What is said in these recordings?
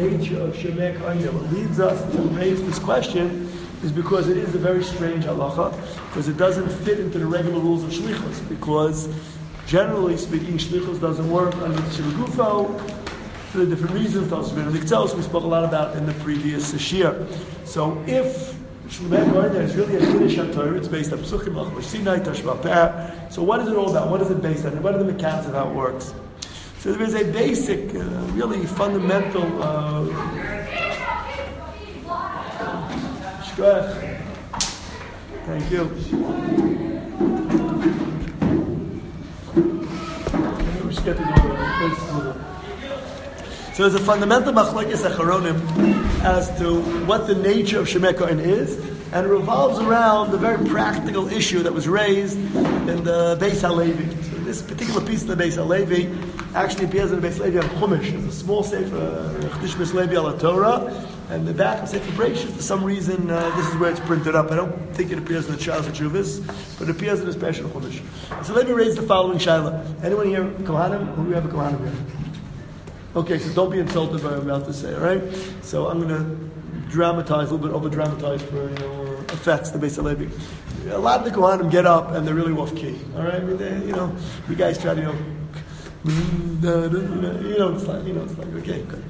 nature of Shemei Kohen? What leads us to raise this question is because it is a very strange halacha, because it doesn't fit into the regular rules of shlichus, because generally speaking, shlichus doesn't work under the Shemigufo for the different reasons. So we spoke a lot about in the previous shir. So if Shemei Kohen is really a Kiddush HaTorah, it's based on Psuchim, Lachmash Sinai, Tashba Peh. So what is it all about? What is it based on? What are the mechanics of how it works? So there is a basic, really fundamental thank you. So there's a fundamental machlokes acharonim as to what the nature of Shemei Kohen is, and it revolves around the very practical issue that was raised in the Beis HaLevi. So this particular piece of the Beis HaLevi actually appears in the Beis HaLevi on Chumash. It's a small sefer, Chdish Beis HaLevi al Torah, and the back of Sefer Breishis, for some reason, this is where it's printed up. I don't think it appears in the Charles Chuvas, but it appears in the special Chumash. So let me raise the following shaila. Anyone here Kohanim? Who do we have a Kohanim here? Okay, so don't be insulted by what I'm about to say, all right? So I'm going to dramatize, a little bit over-dramatize for, effects, the Beis HaLevi. A lot of the Kohanim get up and they're really off-key, all right? I mean, you guys try to, it's like, okay, good.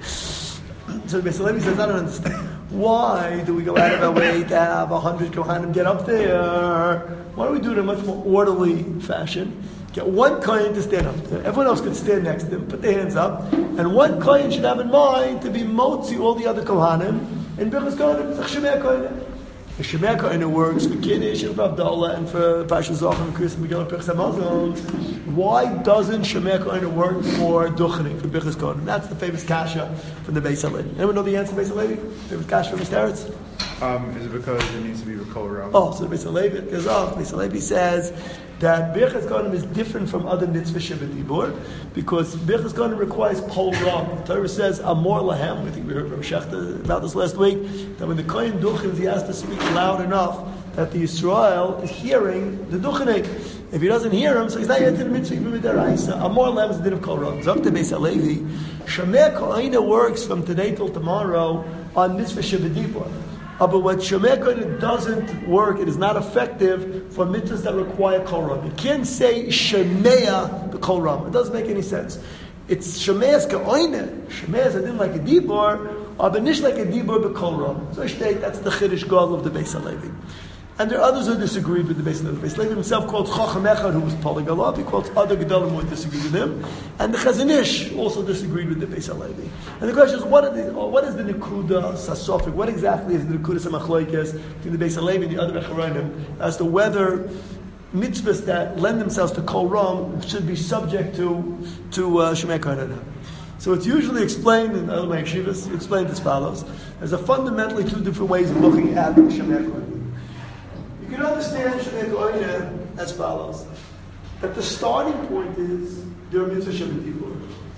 So the Beis HaLevi says, I don't understand. Why do we go out of our way to have 100 Kohanim get up there? Why don't we do it in a much more orderly fashion? Get one Kohen to stand up there. Everyone else could stand next to him, put their hands up, and one Kohen should have in mind to be motzi all the other Kohanim in Birchas Kohanim, Shemei Kohen. The Shemei Kohen works for Kiddush and for Abdullah and for Parshas Zohar and Chris and Megillah Birchas Hamazon. Why doesn't Shemei Kohen work for Duchni, for Birchas Kohanim? That's the famous kasha from the Beis HaLevi. Anyone know the answer to Beis HaLevi? Famous kasha from Mr. Eretz? Is it because it needs to be Kol Ram? Oh, so the Beis HaLevi goes off. Beis HaLevi says that Birchas Kohanim is different from other mitzvah Dibur because Birchas Kohanim requires Kol Ram. The Torah says Amor Lahem. I think we heard from Shechta about this last week, that when the Kohen Duchins, he has to speak loud enough that the Yisrael is hearing the Duchenik. If he doesn't hear him, so he's not yet to the mitzvah even midaraisa. Amor Lahem is the din of Kol Ram. Zok the Beis HaLevi, Shemei Kohen works from today till tomorrow on mitzvah Dibur. But what Shemei Kohen doesn't work, it is not effective for mitzvahs that require Kol Ram. You can't say Shemeya the Kol Ram. It doesn't make any sense. It's Shemeyas Kohen. Shemeyas didn't like a Dibur, but nicht like a Dibur be Kol Ram. So I state that's the Chiddush Gadol of the Beis HaLevi. And there are others who disagreed with the Beis HaLevi. The Beis HaLevi himself quotes Chacham Echad, who was polyglot. He quotes other Gedolim who disagreed with him. And the Chazon Ish also disagreed with the Beis HaLevi. And the question is, what is the Nekuda Sasofik? What exactly is the Nekuda Samachloikes between the Beis HaLevi and the other Echaranim as to whether mitzvahs that lend themselves to Kol Ram should be subject to Shemei Kohen? So it's usually explained in other yeshivas, explained as follows. There's fundamentally two different ways of looking at Shemei Kohen. You can understand Shemei Kohen as follows: that the starting point is there are mitzvah Shabbat Dibur,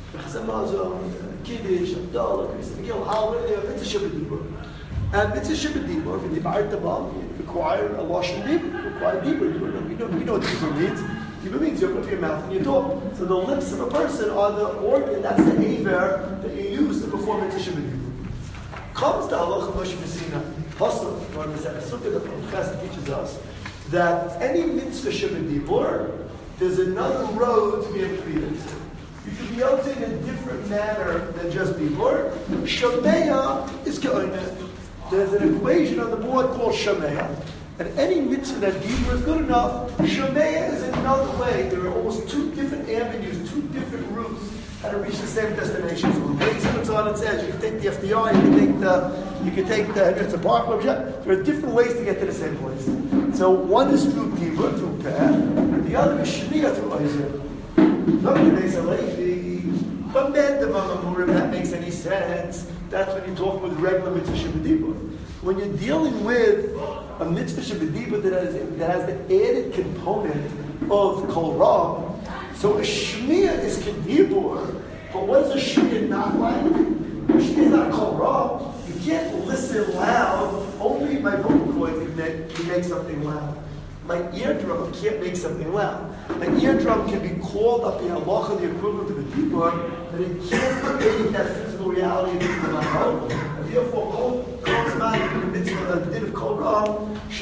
Chazamazon, Kiddush, Abdullah, Megillah, Halav, mitzvah Shabbat Dibur, and mitzvah Shabbat Dibur, when the Art Tabam require a lashon Dibur, require Dibur. We know what Dibur means. Dibur means you open up your mouth and you talk. So the lips of a person are the organ. That's the aver that you use to perform mitzvah Shabbat Dibur. Comes the halacha Moshe Messina. Pasuk, or the Sukkah that Chesed teaches us, that any mitzvah Shabbat Dibur, there's another road to be able to be into. You should be able to in a different manner than just Dibur. Shameya is Kohen. There's an equation on the board called Shameya. And any mitzvah that Dibur is good enough, Shameya is another way. There are almost two different avenues, two different routes how to reach the same destination. So the base puts on and says you can take the FDR, you can take the it's a park. There are different ways to get to the same place. So one is through Dibur, through Peh, and the other is Shmiya through Isaac. Not the Beis HaLevi, but if that makes any sense. That's when you talk with regular mitzvah Shabbat Dibur. When you're dealing with a mitzvah Shabbat Dibur that has the added component of Kol Ram, so a Shmiya is Kedibur, but what is a Shmiya not like? A Shmiya is not Kol Ram. You can't listen loud. Only my vocal cords can make something loud. My eardrum can't make something loud. My eardrum can be called up in halacha, the equivalent of a dibur, but it can't create that physical reality of the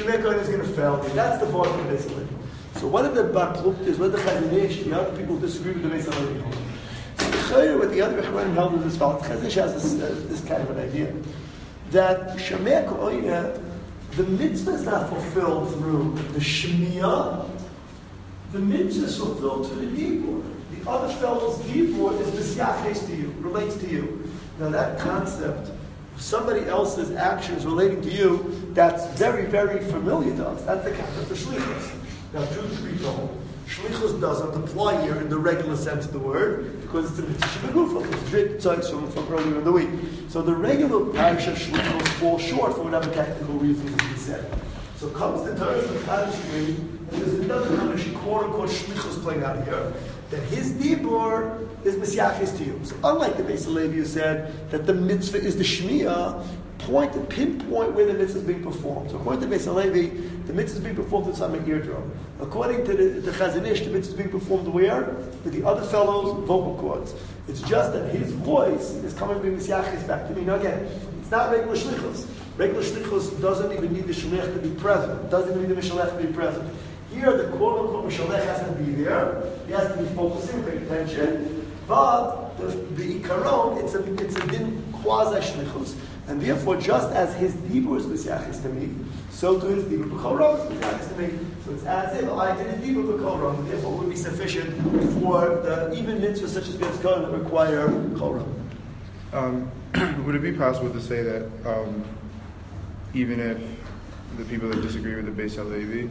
Shemir Kohen is going to fail. That's the part of the Beis Halevi. So what are the Bakluktas, what are the Chazon Ish, the other people who disagree with the Beis Halevi? So the Chayr, what the other Chachamim held is this fault. Chazon Ish has this kind of an idea that Shemir Kohen, the mitzvah is not fulfilled through the Shemiyah. The mitzvah is fulfilled through the Dibur. The other fellow's Dibur is Misyaches to you, relates to you. Now that concept, somebody else's actions relating to you, that's very, very familiar to us. That's the concept of Shlichus. Now, truth be told, Shlichus doesn't apply here in the regular sense of the word, because it's a mitzvah shebegufah. It's drit tzitzis from earlier in the week. So the regular parish of Shlichus falls short for whatever technical reasons we said. So comes the terms of Chadashim, and there's another kind of quote-unquote Shlichus playing out here, that his dibur is Mesyaches to you. So unlike the Beis Halevi who said that the mitzvah is the Shmiyah, pinpoint where the mitzvah is being performed. So according to Beis Halevi, the mitzvah is being performed inside my eardrum. According to the Chazon Ish, the mitzvah is being performed where? With the other fellow's vocal cords. It's just that his voice is coming to Mesyaches back to me. Now again, it's not regular Shlichus. Regular Shlichus doesn't even need the Shliach to be present. Doesn't even need the Mishalech to be present. Here, the quote-unquote Mishalech has to be there. He has to be focusing, paying attention. But the Ikaron, it's a din quasi-Shlichus. And therefore, just as his dibur is Mesyaches to me, so to his dibur b'chol rom is Mesyaches to me. So it's as if I did his dibur b'chol rom, therefore it would be sufficient for the even mitzvahs such as Beis Kohen that require chol rom. Would it be possible to say that even if the people that disagree with the Beis Halevi,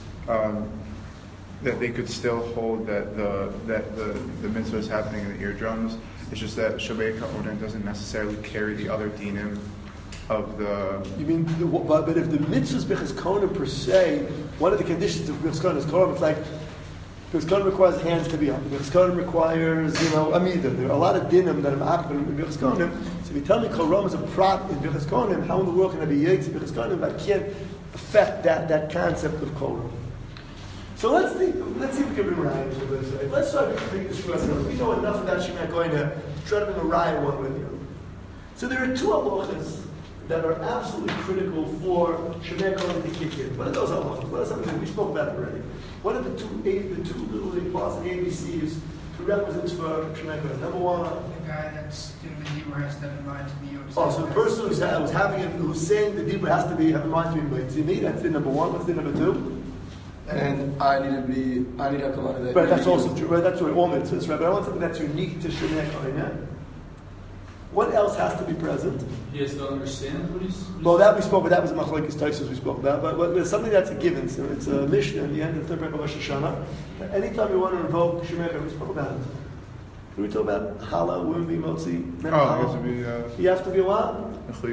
that they could still hold that the mitzvah is happening in the eardrums? It's just that Shemir Kohen doesn't necessarily carry the other dinim of the... You mean, but if the mitzvah is Beis Kohen per se, one of the conditions of Beis Kohen is Kohen. It's like, Beis Kohen requires hands to be up. Beis Kohen requires, Amida. There are a lot of dinim that are happening in Beis Kohen. So if you tell me Kohen is a prat in Beis Kohen, how in the world can I be Yetz in Beis Kohen if I can't affect that concept of Kohen? So let's see if we can bring Ryan to this. Let's try to figure this for ourselves. We know enough about Shemir Kohen to try to bring a Ryan one with you. So there are two halachas that are absolutely critical for Shemir Kohen to kick in. What are those halachas? What are some of them? We spoke about it already. What are the two little ABCs, prerequisites for Shemir Kohen? Number one, the guy that's doing the dibur has to have in mind to be. So the person who's saying the dibur has to be have in mind to be Meitzimi. That's the number one. What's the number two? And I need to have Kalani that. Right, that's also true. Right, that's what all mitzvahs, right? But I want something that's unique to Shemir Kohen. Yeah? What else has to be present? He has to understand what he's... Well, that we spoke about. That was the Machlokes Taisus we spoke about. But there's something that's a given. So it's a Mishnah in the end of the third parak of Rosh Hashanah. Anytime you want to invoke Shemir Kohen, we spoke about it. Did we talk about Hala, wouldn't be Motzi? You have to be what?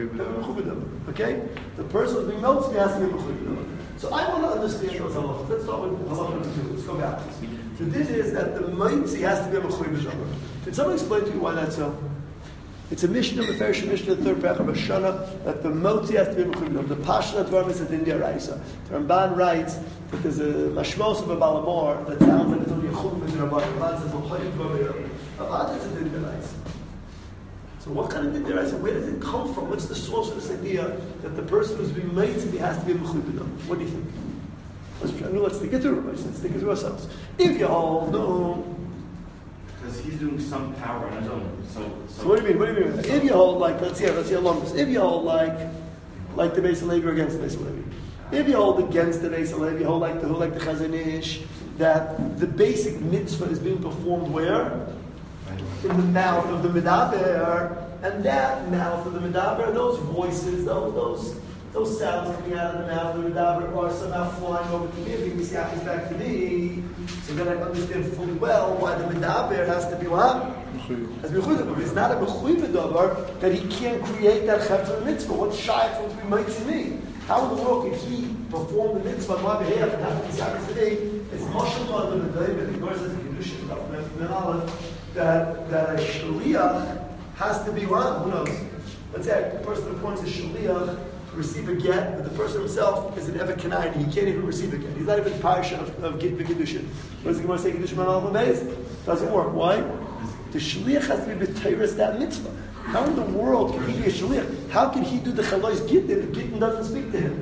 Okay? The person who's being Motzi has to be Mechuyv. So I want to understand those halachas. Let's start with halacha number 2. Let's go back. So this is that the Motzi has to be a Mechuyv. Can someone explain to you why that's so? It's a Mishnah, the Farish Mishnah, the third parak of Rosh Hashanah, that the Motzi has to be a Mechuyv. The Pasha Dvarim is at India Raisa. The Ramban writes that there's a mashmos of a Balamor that sounds like it's only a Chum in the Ramban. Ramban says, Mechuyv Dvarim. Ramban is at India Raisa. So what kind of India Raisa? Where does it come from? What's the source of this idea that the person who's being made to be has to be a Mechuyv? What do you think? Let's think it through. Let's think it through ourselves. If you hold, no. Because he's doing some power on his own. So what do you mean? If you hold let's see how long this. If you hold like the Beis Halevi or against the Beis Halevi. If you hold against the Beis Halevi, you hold like the Chazon Ish, that the basic mitzvah is being performed where? In the mouth of the Medaber, and that mouth of the Medaber, those voices, those sounds coming out of the mouth of the Medaber are somehow flying over to me, being Mesyaches back to me. So then I understand fully well why the Medaber has to be what? As Mechuyv. If it's not a Mechuyv davar, that he can't create that Chefzer mitzvah. What's shy from to be mighty me? How in the world can he perform the mitzvah on my behalf and have Mesyaches to me? It's Moshe on the Medaber, the Gemara says in Kedushin, that a shliach has to be what? Who knows? Let's say the person who appoints a shliach to receive a get, but the person himself is an Evet Kanai, he can't even receive a get. He's not even parsha of get v'kedushin. What does the Gemara say? Kedushin man al doesn't work. Why? The shliach has to be b'teiris that mitzvah. How in the world can he be a shliach? How can he do the chalois gittin if gittin doesn't speak to him?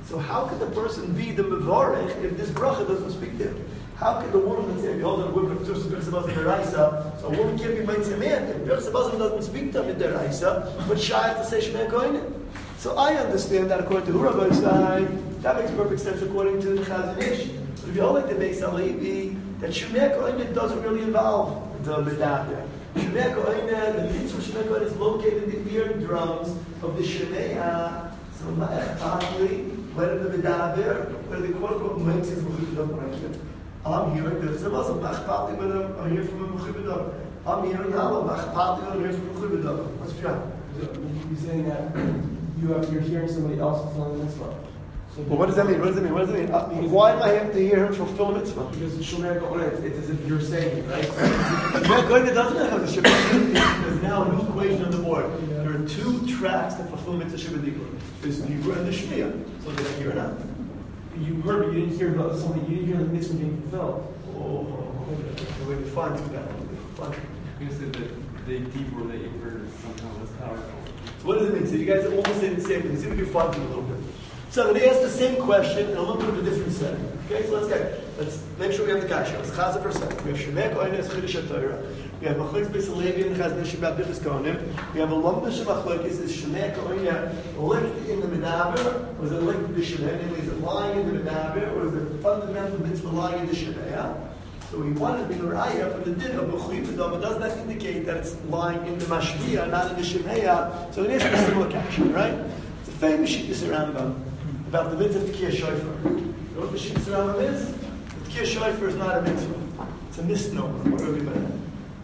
So how could the person be the mevarich if this bracha doesn't speak to him? How could the woman, let's say, behold, a woman of Birchas Hamazon deraisa, so a woman can't be mitzvah man if Birchas Hamazon doesn't speak to him in deraisa, but shy to say Shemei Kohenim. So I understand that according to Hu Rabbi side, that makes perfect sense according to the Chazon Ish. But if you hold like the Beis Halevi, that Shemei Kohenim doesn't really involve the medaber. Shemei Kohenim, the mitzvah Shemei Kohenim is located in the eardrums of the Shemei. So ma'echadli, whether the medaber, whether the quote-unquote makes his mechuyedah. I'm hearing Birchas Hamazon, ma'echadli, whether I'm hearing from a mechuyedah. I'm hearing Hallel, ma'echadli, whether I'm hearing from a mechuyedah. What's the job? You're saying that you're hearing somebody else fulfill the mitzvah. So well, what does that mean? What does that mean? Why am I having to hear him fulfill a mitzvah? Because Shomei Kohenim, it's as if you're saying it, right? Shomei Kohenim doesn't have a Shemei. There's now a new equation on the board. There are two tracks that fulfill mitzvah Shemei Dibur. There's the Dibur and the Shmiyah. So did I hear it out? You heard, but you didn't hear about something. You didn't hear the mitzvah being fulfilled. The way to find that. Because the Dibur that you heard somehow was powerful. So what does it mean? So you guys are almost saying the same thing. See if we can find it a little bit. So I'm going to ask the same question in a little bit of a different setting. Okay, so let's make sure we have the kasha. Let's chaz it for a second. We have Shemei Kohenim as Chiddush HaTorah. We have Machlokes Beis Halevi and Chazon Ish about Birchas Kohenim. We have a lumdish of Machlokes. Is Shemei Kohenim linked in the medaber, or is it linked in the Shemei? Is it lying in the medaber, or is it fundamental mitzvah lying in the Shemei? So we want to be raya from the din of mechuyedah, but does that indicate that it's lying in the mashbiya, not in the Shemei? So it is a similar kasha, right? It's a famous shittus Rambam about the mitzvah of Tekiyah Shofar. You know what the shittus Rambam is? The Tekiyah Shofar is not a mitzvah. It's a misnomer. What do we mean?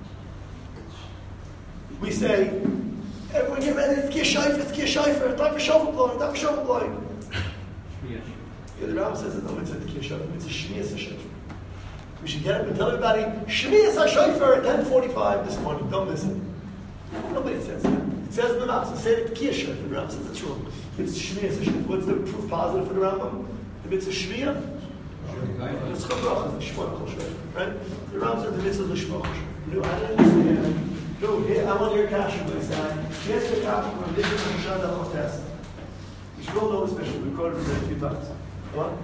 We say, everyone get ready, it's Tekiyah Shofar, it's Tekiyah Shofar, time for shofar blowing, time for shofar blowing. Yeah, the Rambam says that no mitzvah Tekiyah Shofar, it's a Shmiyas HaShofar. We should get up and tell everybody, Shmiyas HaShofar at 10:45 this morning, don't miss it. Nobody says that. It says in the Rambam, say the Tekiyah Shofar, the Rambam says it's wrong. It's Shmiyas HaShofar. What's the proof positive for the Rambam? The mitzvah Shmiyah? It's Chavrach, it's Shmon Kol Shofar, right? The Rambam says the mitzvah is Shmon Kol Shofar. No, I don't understand. No, here, I want your kasha, my son. Here's the kasha from the different Shad al-Chotes. You should all know this mission. We recorded it a few times. What?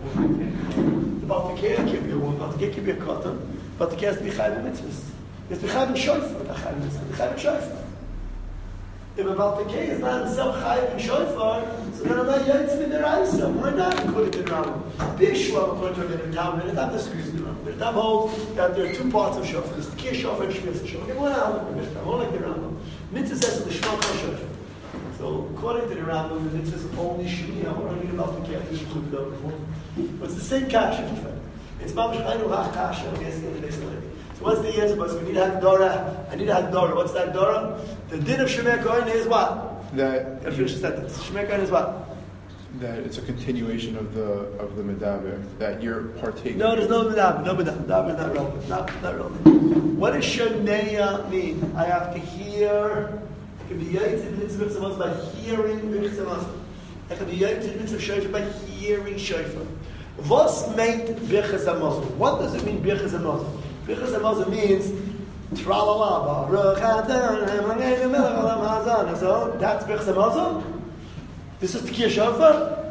The Baltikeh can be a woman, Baltikeh can be a cotton, Baltikeh has to be chayv in mitzvahs. He has to be chayv in shofar, not chayv in mitzvah, chayv in shofar. If a Baltikeh is not himself chayv in shofar, so then I'm not yaitz in the raisa. Why not? According to the Rambam. Bishlam, according to the Rambam, and I'm disagrees with the Rambam. The Rambam holds that there are two parts of shofar. There's Tekiyah Shofar and Shmiyas Shofar. Okay, well, I don't like the Rambam. Mitzvah says the Shmon Kol Shofar. So according to the Rambam, the mitzvah is only Shmiyah. We're not reading about the Tekiyah. But it's the same kasha, in fact. It's mamash chaynu hach kasha. I'm asking the Beis Halevi. So what's the answer? Because we need a Hagdara. I need a Hagdara. What's the Hagdara? The din of Shemei Kohenim is what? That Gotta finish the sentence. Shemei Kohenim is what? that it's a continuation of the medaber, that you're partaking. No, there's no medaber. No medaber. Medaber is not relevant. Not relevant. What does Shemei mean? I have to hear. I can be yaitz in mitzvah Hamazon by hearing mitzvah Hamazon. I can be yaitz in mitzvah Shofar by hearing Shofar. Was meint Birchas Hamazon? What does it mean Birchas Hamazon? Birchas Hamazon means Tralala, Baruch Adonai, Eloheinu melech haolam hazan. So that's Birchas Hamazon. This is Tekiyah Shofar.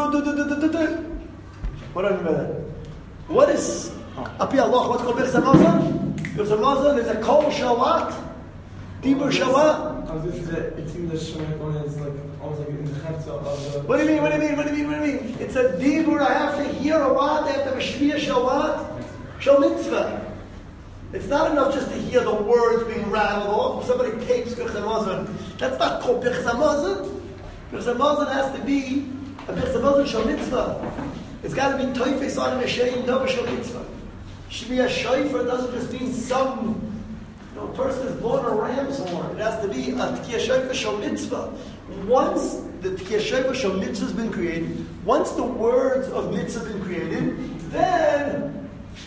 Do. What do I mean by that? What is Api Allah? What's called Birchas Hamazon? Birchas Hamazon is a kol shawat, dibur shawat. It seems that Shemei Kohenim is like almost like in the hefza of the. What do you mean? It's a dibur. I have to hear a what. I have to have a shmiyah shawat. Shal mitzvah. It's not enough just to hear the words being rattled off. If somebody takes Birchas Hamazon, that's not called Birchas Hamazon. Birchas Hamazon has to be a Birchas Hamazon shal mitzvah. It's got to be toifes on and a shein dava shal mitzvah. Shmiyah shofar doesn't just mean some. A person is blowing a ram's horn. It has to be a Tekiyah Shofar shal mitzvah. Once the Tekiyah Shofar shal mitzvah has been created, once the words of mitzvah have been created, then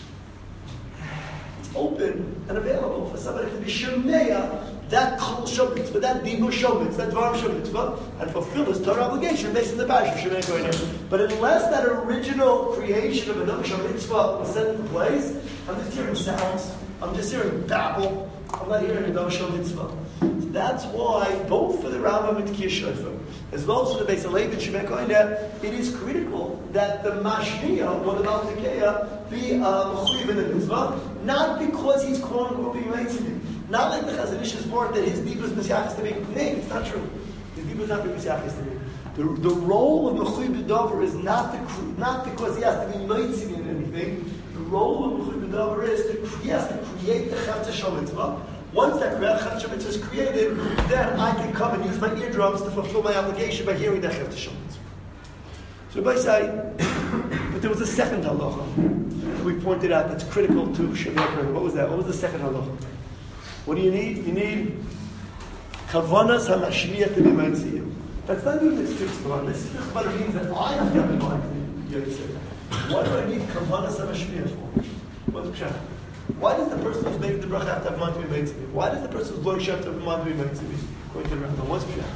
it's open and available for somebody to be shemeya that kol shal mitzvah, that dibur shal mitzvah, that dvar shal mitzvah, and fulfill his Torah obligation based on the Baruch Shemei Kohenim. But unless that original creation of another shal mitzvah was set into place, I'm just hearing sounds. I'm just hearing babble. I'm not hearing a shal mitzvah. So that's why, both for the Rambam and Tkiyah Shofar, as well as for the Beis Halevi and Shemei Koine, it is critical that the Mashmiya, or the Maltikeya, be mechuyev in the mitzvah, not because he's quote unquote being made to me. Not like the Chazon Ish's word that his deep is Mesiachis to me. No, it's not true. His deep is not Mesiachis to me. The role of mechuyev b'davar is not because he has to be meitzim in anything. The role of mechuyev b'davar is he has to create the Chavta Shal Mitzvah. Once that Chavta Shal Mitzvah is created, then I can come and use my eardrums to fulfill my obligation by hearing that Chavta Shal Mitzvah. So Rabbi say, but there was a second halacha we pointed out that's critical to Shemei. What was that? What was the second halacha? What do you need? You need kavanas hamashmiyah to be meitzim. That's not even the strict Kavanah. This Kavanah means that I have to have in mind to Yitzhak. What do I need Kavanah Samashmiyah for? What's the pshat? Why does the person who's making the bracha have to have mind to be made to me? Why does the person who's blowing shaf have mind to be made to me? According to the Rambam, what's the pshat?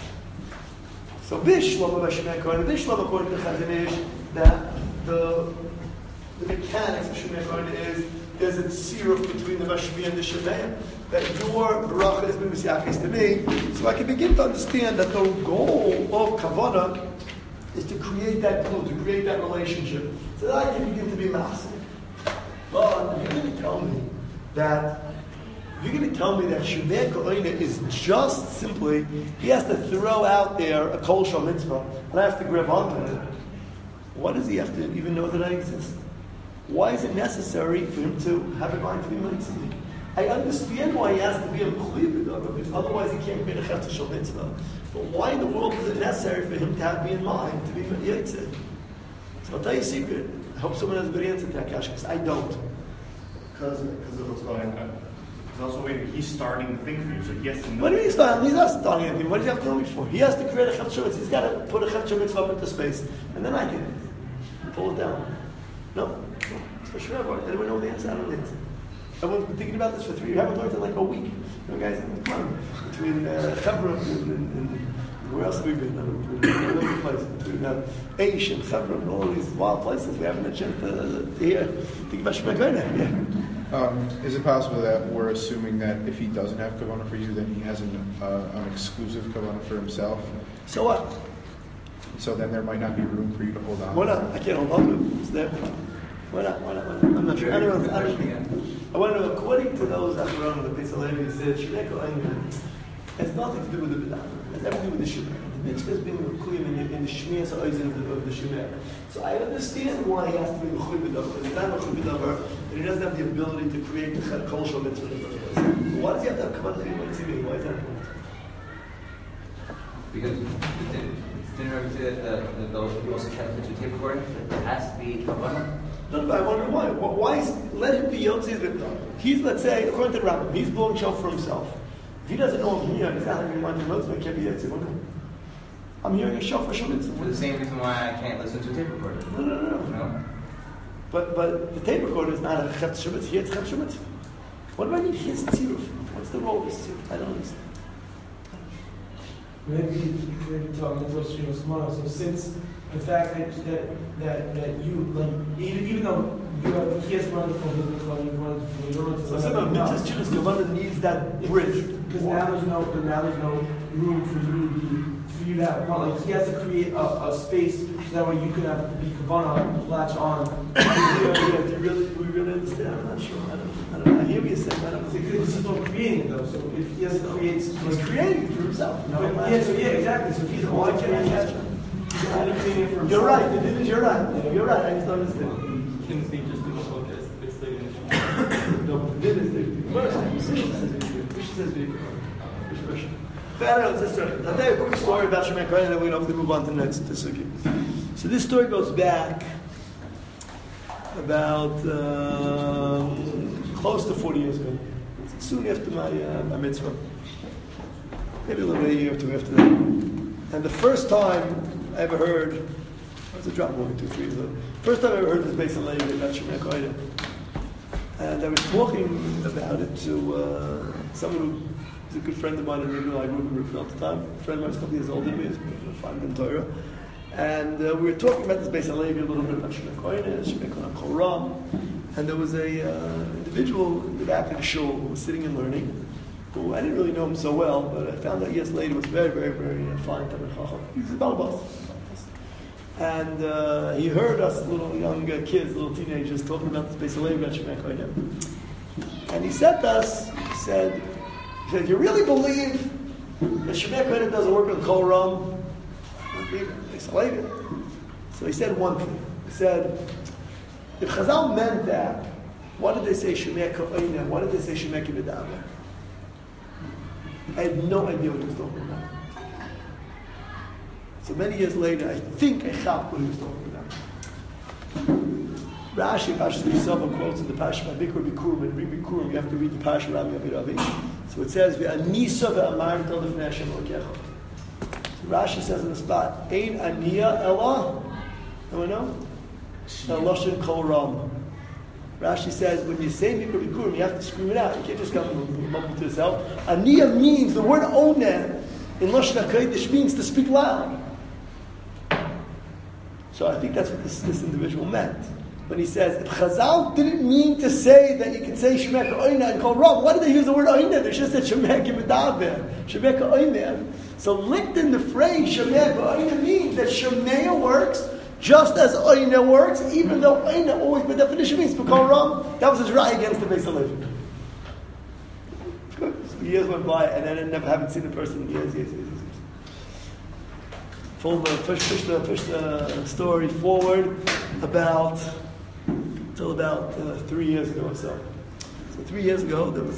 So Bishlama Bashmiyah Kohen, Bishlama according to the Chazon Ish, that the mechanics of Shemei Kohen is there's a tziruf between the Mashmiyah and the Shemei. That your bracha has been Mesiachis to me, so I can begin to understand that the goal of Kavanah is to create that glue, to create that relationship, so that I can begin to be massive. But if you're going to tell me that Shemei Kohen is just simply, he has to throw out there a kol shal mitzvah, and I have to grab onto it, why does he have to even know that I exist? Why is it necessary for him to have in mind to be mitzvah? I understand why he has to be a mechuyev b'davar, because otherwise he can't create a Chavta Shal Mitzvah. But why in the world is it necessary for him to have me in mind to be Yitzhak? So I'll tell you a secret. I hope someone has a good answer to that question, because I don't. Because of what's going on. It's also wait, he's starting the thing for you, so he has to know. What do you mean he's starting? He's not starting anything. What does he have to know me for? He has to create a Chavta Shal Mitzvah. He's got to put a Chavta Shal Mitzvah up into space, and then I can pull it down. No? It's for sure. Anyone know the answer? I don't know the answer. Everyone's been thinking about this for 3 years. You haven't learned in like a week. You know, guys, come on. Between Hebron and where else have we been? All over the place. Between Aish and Hebron and all of these wild places, we haven't had a chance to hear. Think about Shemei Kohen. Yeah. Is it possible that we're assuming that if he doesn't have kavanah for you, then he has an exclusive kavanah for himself? So what? So then there might not be room for you to hold on. Why not? I can't hold on to it. It's there. Why not? I'm not sure. I want to know, according to those Achronim, the Beis Halevi said, Shemei Kohen has nothing to do with the B'davar. It has everything to do with the Shemei. The mitzvah is being Mekuyim in the Shmias Oizin of the Shemei. So I understand why he has to be Mekuyim B'davar. Because he's not Mekuyim B'davar, and he doesn't have the ability to create the Kol Shal Mitzvah in the first place. But why does he have to have Kavanah to be Mitzvah? Why is that important? Because didn't Rabbi say that those who also transmit to tape recording, there has to be Kavanah? No, but I wonder why. Why let him be Yotzei? He's, let's say, according to the Rambam, he's blowing shofar for himself. If he doesn't know him here, he's not having in mind to Mitzvah, he can't be Yotzei. I'm hearing a shofar Shal Mitzvah. For the same reason why I can't listen to a tape recorder. No. But the tape recorder is not a Chavta Shal Mitzvah. Here it's Chavta Shal Mitzvah. What do I need his tziruf? What's the role of his tziruf? I don't understand. Maybe talking to those streamers tomorrow. So since the fact that you like even though he has run from his club, so some of Mitzvah's students Kavanah needs that bridge. Because now there's no room for you to have like he has to create a space so that way you can have the Kavanah latch on. Do we really understand? I'm not sure. I don't know. I hear what you're saying. I don't know. Because he's not creating it though. So if he has to create, he's creating it for himself. Exactly. So he's why can't I catch him? You're right. You're right. You're right. I just don't understand. Can they just do the focus? It's like no, this is I'll tell you a quick story about Shemei Kohen, and then we hopefully move on to the next sugi. So this story goes back about close to 40 years ago. Soon after my mitzvah, maybe a little bit a year or two after that. And the first time I ever heard, it was a drop movie 2-3 years ago. First time I ever heard this Beis Halevi about Shemei Kohen. And I was talking about it to someone who was a good friend of mine in Reuben. I grew up in Reuben at the time. A friend of mine was a couple years older than me, he was fine in Torah. And we were talking about this Beis Halevi a little bit about Shemei Kohen, Shemei Kohen Korah. And there was a individual in the back of the shul who was sitting and learning, who I didn't really know him so well, but I found out years later was very, very, very fine Talmid Chacham. He's a Balabas. And he heard us little young kids, little teenagers, talking about this Beis Halevi and Shemek Oinem. And he said to us, he said, you really believe that Shemek Oinem doesn't work on Kol Ram? Beis Halevi. So he said one thing. He said, if Chazal meant that, why did they say Shemek Oinem? Why did they say Shemek Yedaber? I had no idea what he was talking about. So many years later, I think I got what he was talking about. Rashi's Yisrael quotes in the Pasha Bikkur Bikurim, and read Bikurim, you have to read the Pasha Rami Abiravi. So it says, V'anisa ve'amar tol lefnei Hashem Elokecha. So Rashi says in the spot, Ein aniya ela, anyone know? Eloshin kol ram. Rashi says, when you say Bikkur Bikurim, you have to scream it out. You can't just come and mumble to yourself. Aniya means, the word onen, in Lashon HaKodesh means to speak loud. So I think that's what this individual meant. When he says, if Chazal didn't mean to say that you can say Shemek Oina and Kol Ram, why did they use the word Oina? They just said Shemek Yedaber, Shemek Oina. So linked in the phrase Shemek Oina means that Shemea works just as Oina works, even though Oina always by definition means Kol Ram. That was his right against the Beis Halevi. Good. So years went by, and then I never haven't seen the person in years. Push the story forward till about 3 years ago or so. So 3 years ago, there was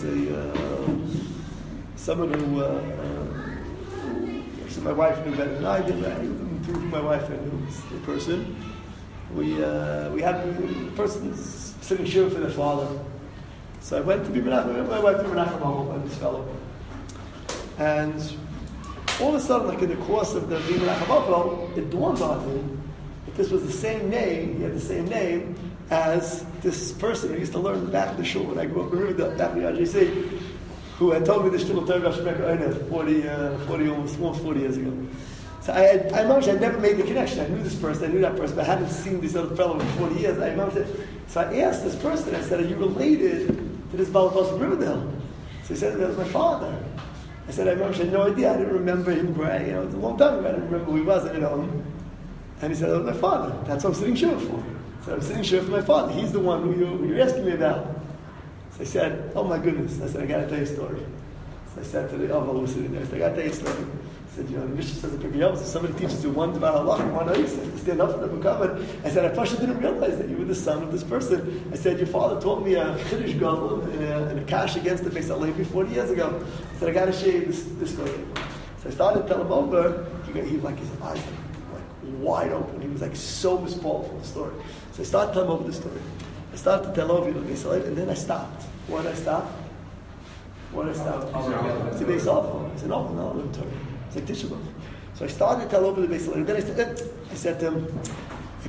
someone who actually my wife knew better than I did. Through my wife I knew the person. We had the person sitting shiva for their father. So I went to be Menachem, my wife to Menachem Abel and this fellow. And all of a sudden, like in the course of the Menachem Abel, it dawned on me that this was the same name, he had the same name as this person who used to learn in the back of the shul when I grew up in Riverdale, back in the RJC, who had told me this shul Torah Shemek Oina 40 almost 40 years ago. So I never made the connection. I knew this person, I knew that person, but I hadn't seen this other fellow in 40 years. So I asked this person, I said, are you related to this Balabas from Riverdale? So he said, that was my father. I said, I had no idea. I didn't remember him. It was a long time ago. I didn't remember who he was. I didn't know him. And he said, that was my father. That's what I'm sitting shiva for. So I'm sitting shiva for my father. He's the one who you're asking me about. So I said, oh my goodness. I said, I got to tell you a story. So I said to the Aval who was sitting there, I said, I got to tell you a story. I said, the Mishnah says in Pirkei Avos, if somebody teaches you one about Allah and one Ois, to stand up for them and come. I said, I first didn't realize that you were the son of this person. I said, your father taught me a Chiddush Gadol and a kash against the Beis Halevi 40 years ago. I said, I got to share you this story. So I started to tell him over. He like his eyes like wide open. He was like so mispalled from the story. So I started to tell him over the story. I started to tell over the Beis Halevi, and then I stopped. Why did I stop? It's the Beis Halevi. I said, no, I'm Torah. It's like Tisha B'Av. So I started to tell over the Beis Halevi. Then I said to him, I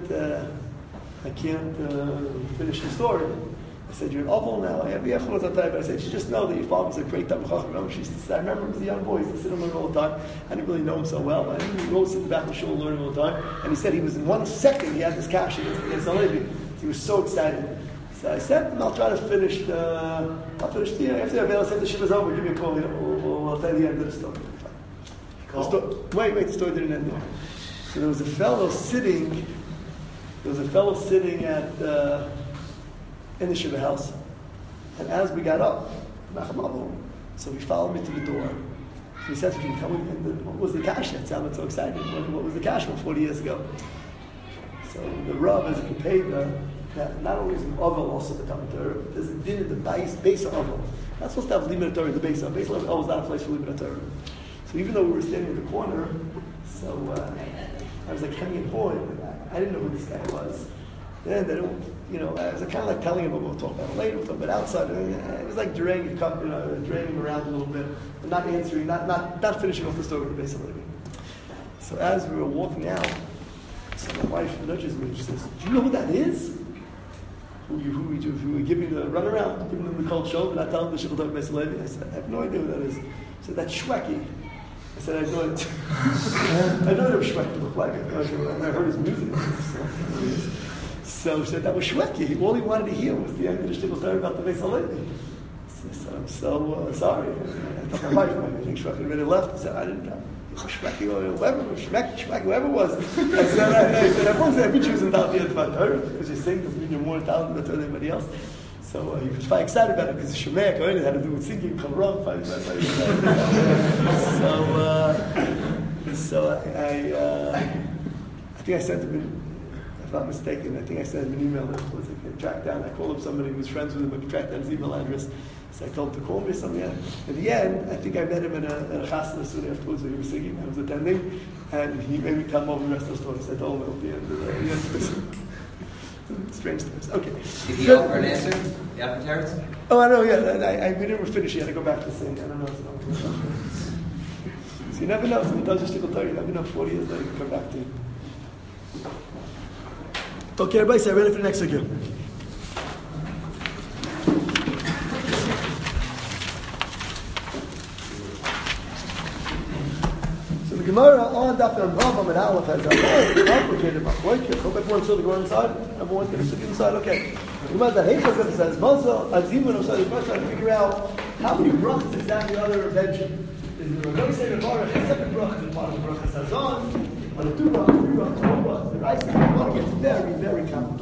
can't finish the story. I said, you're an Oval now. I have the Echol Zatay, but I said, you just know that your father was a great Talmid Chacham. I remember him as a young boy. He used to sit and learn all the time. I didn't really know him so well. I didn't go sit in the back of the shul and learn all the time. And he said he was in 1 second, he had this kash against the Beis Halevi. He was so excited. So I said, I'll try to finish the after the Shiva's over, give me a call. I'll tell you the end of the story. Wait, the story didn't end there. So there was a fellow sitting at in the Shiva house. And as we got up, so he followed me to the door. He said, can you tell me what was the kash? It sounded so exciting. What was the kash from 40 years ago? So the Rav, as he paid that not only is an Oval also the Talmud Torah, but there's a din in the base of Oval. Not supposed to have Limud Torah in the base of. Base of Oval is not a place for Limud Torah. So even though we were standing in the corner, so I was like hanging boy. I didn't know who this guy was. Then they don't, I was kind of like telling him, we'll talk about it later, we'll talk about it outside. It was like draining him around a little bit, but not answering, not finishing off the story with the Beis Halevi. So as we were walking out, so my wife nudges me and she says, do you know who that is? Who we giving the runaround, giving them the cold shoulder, not telling them the Shibboleth Beis Halevi? I said, I have no idea who that is. She said, that's Shweki. I said, I know it. I know what Shweki looked like. I heard his music. So she said, that was Shweki. All he wanted to hear was the end of the Shibboleth about the Beis Halevi. So I'm so sorry. I told my wife, I think Shmucky already left. I said, I didn't know. Shmucky, whoever it was. I said, everyone said every Jew's entitled to about Torah because you sing, doesn't mean you're more entitled to Torah than anybody else. So he was quite excited about it because the Shemek already had to do with singing, come wrong, so I think I sent him, if I'm not mistaken, I think I sent him an email that was like, tracked down. I called up somebody who was friends with him, I tracked down his email address. So I told him to call me or something. In the end, I think I met him in a chasna soon afterwards where he was singing. I was attending, and he made me come over the rest of the story. So I told him at the end of the strange stories. Okay. Did he offer an answer? The offer Teretz? Oh, I know, yeah. We never finished yet. I go back to sing. I don't know. So you never know. Sometimes you still tell you never know. 40 years later, you come back to you. Okay, everybody, say ready for the next again. So the Gemara on Daf Rambam and Aleph has a very complicated machlokes. Hope everyone saw the Gemara inside. Everyone's going to sit inside. Okay. The Gemara that Heichel says, "Mazel Azimon Osai." The question to figure out how many brachas exactly are there mentioned. Is the Rabbi say the Baruch has 7 brachas, part of the brachas Hazon, one or 2 brachas, 3 brachas, 4 brachas. The Raisa Gemara gets very, very complicated.